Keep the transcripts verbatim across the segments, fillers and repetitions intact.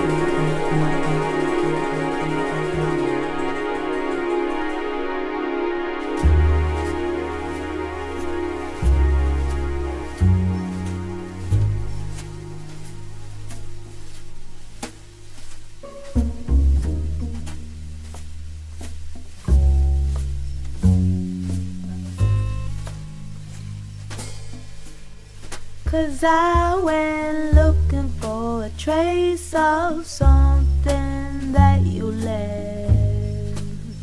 'Cause I went looking for a trace of something that you left.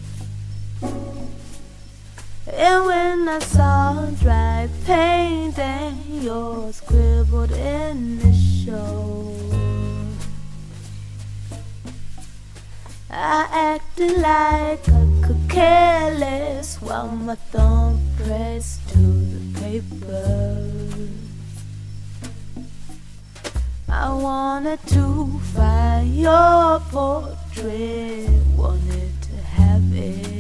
And when I saw dry paint and yours scribbled in the show, I acted like I could care less while my thumb pressed to the paper. I wanted to find your portrait, wanted to have it.